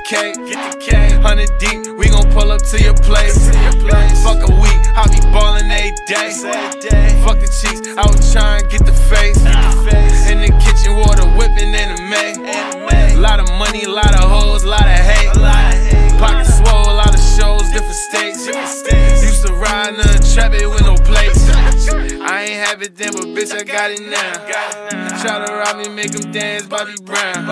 cake. 100 deep, we gon' pull up to your place. Fuck a week, I be ballin' every day. Fuck the cheeks, I was tryin' get the face. In the kitchen, water whippin' in the May. Lot of money, lot of hoes, lot of hate. Pocket swole, lot of shows, different states. Used to ride in a trap it with no plates. I ain't have it then, but bitch, I got it now. Try to rob me, make him dance, Bobby Brown.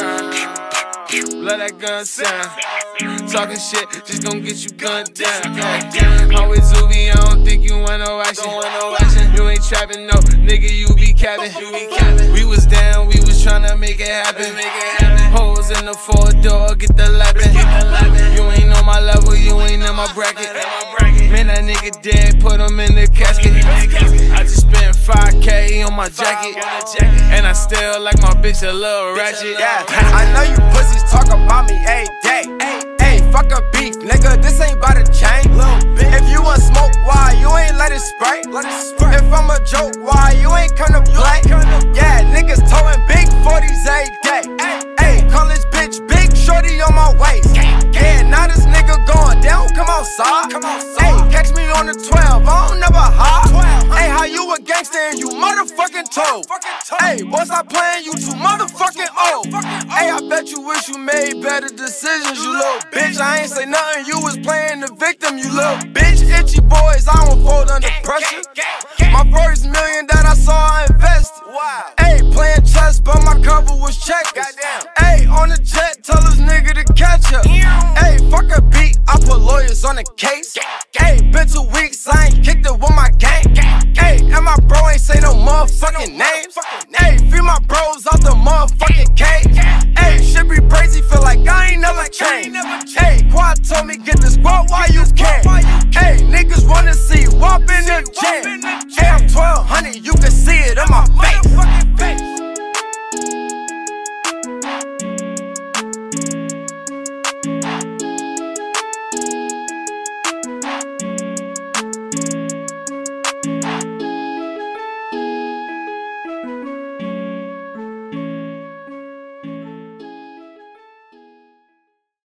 Let that gun sound. Talking shit, just gon' get you gunned down. Always Uzi, I don't think you want no action. You ain't trapping, no, nigga, you be capping. We was down, we was tryna make it happen. Hoes in the 4-door, get the lapping. You ain't on my level, you ain't in my bracket. Man, that nigga dead, put him in the casket. I just spent 5K on my jacket. And I still like my bitch a little ratchet. Yeah, I know you pussies talk about me every day. Hey, fuck a beef, nigga, this ain't bout to change. If you want smoke, why you ain't let it spray? If I'm a joke, why you ain't come to play? Yeah, niggas towing big 40s every day. Hey, call this bitch big shorty on my waist. Yeah, now this nigga going down, come outside. Hey, catch me on the 12, I don't never hide. Hey, how you a gangster and you motherfucking told? Hey, boy, stop playing, you too motherfucking old. Hey, I bet you wish you made better decisions, you little bitch. I ain't say nothing, you was playing the victim, you little bitch. Itchy boys, I don't fold under pressure. My first million that I saw, I invested. Hey, playing chess, but my cover was checkers. Hey, on the jet, tell this nigga to catch up. Hey, fuck a beat, I put lawyers on the case. Hey, been 2 weeks, I ain't kicked it with my gang. Hey, and my bro ain't say no motherfucking names. Hey, free my bros out the motherfucking cage. Hey, shit be crazy, feel like I ain't never changed. Hey, Quad told me get this guap while you can. Hey, niggas wanna see you up in the gym. Hey, I'm 1200, you can see it in my face.